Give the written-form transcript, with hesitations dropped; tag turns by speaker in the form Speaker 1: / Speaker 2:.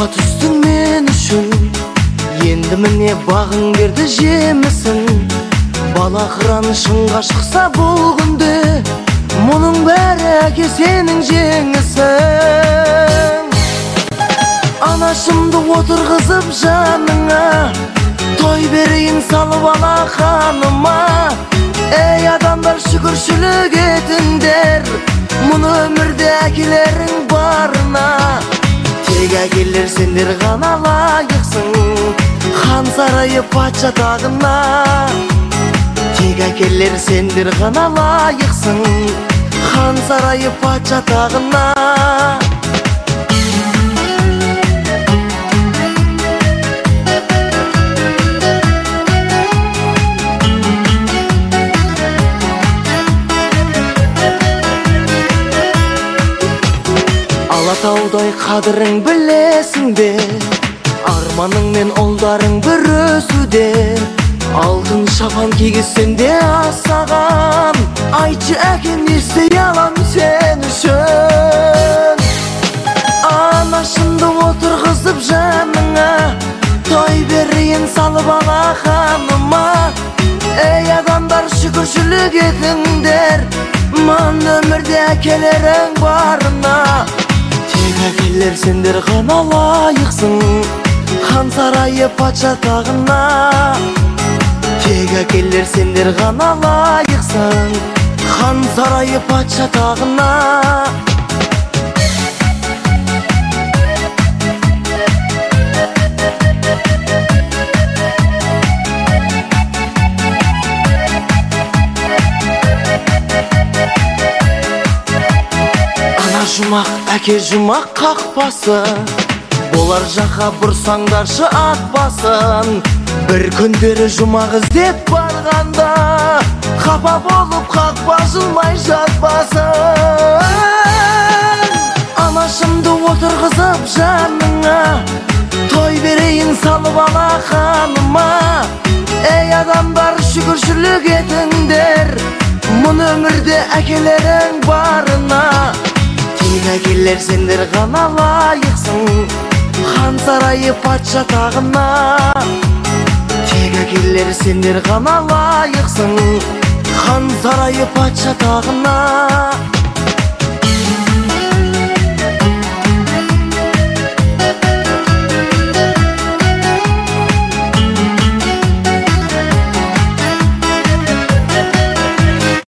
Speaker 1: Таба түстің мен үшін, енді міне бағың берді жемісін. Бала қыран шыңға шықса бұл күнде, мұның бәрі әке сенің жеңісің. Анашымды отырғызып жаныңа, той берейін салып ала ханыма. Ей адамдар шүкіршілік етіңдер, мұны өмірде әкелерің барына. Тек әкелер сендер ғана лайықсың хан сарайы патша тағына. Тек әкелер сендер ғана лайықсың хан сарайы патша тағына. Алатаудай қадірің білесің бе, арманың мен ұлдарың бір өсуде. Алтын шапан кигізсең де асаған, айтшы әке не істей алам сен үшін. Анашымды отырғызып жаныңа, той берейін салып ала ханыма. Ей адамдар шүкіршілік етіңдер, мұн өмірде әкелерің барына. Тек әкелер сендер ғана лайықсың хан сарайы патша тағына. Тек әкелер сендер ғана лайықсың хан сарайы патша тағына. Жұмақ, әке жұмақ қақпасы, болар жаққа бұрсаңдаршы ат басын. Бір күндері жұмақ іздеп барғанда, қапа болып қақпа жылмай жатпасын. Анашымды отырғызып жаныңа, той берейін салып ала ханыма. Ей адамдар шүкіршілік етіңдер, мұн өмірде әкелерің барына. Тек әкелер сендер ғана лайықсың хан сарайы патша тағына. Тек әкелер сендер ғана лайықсың хан сарайы патша тағына.